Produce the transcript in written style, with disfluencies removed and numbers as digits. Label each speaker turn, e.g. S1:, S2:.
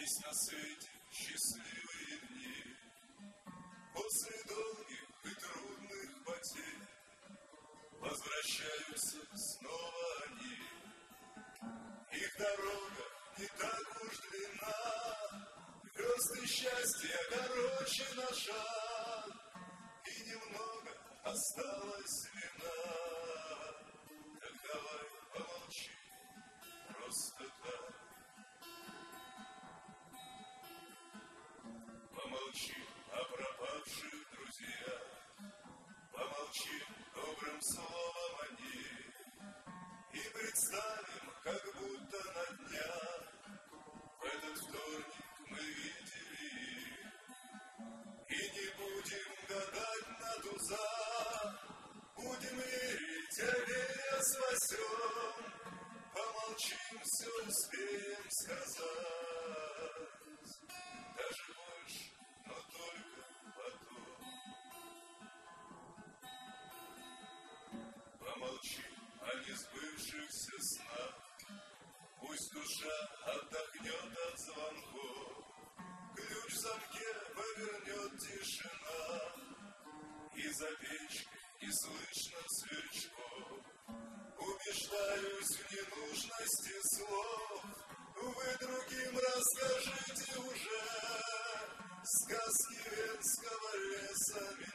S1: Есть на свете счастливые дни, после долгих и трудных потерь возвращаются снова они. Их дорога не так уж длинна, версты счастья короче на шаг, и немного осталось вина. Так давай помолчи просто так. Помолчи о пропавших друзьях, помолчи добрым словом о них, и представим, как будто на днях в этот вторник мы видели их. И не будем гадать на туза, будем верить, веря спасем. Помолчим, все успеем сказать, даже больше, но только потом. Помолчи о несбывшихся снах, пусть душа отдохнет от звонков, ключ в замке повернет тишина, и за печкой не слышно сверчков. Убеждаюсь в ненужности слов, вы другим расскажите уже сказки Венского леса.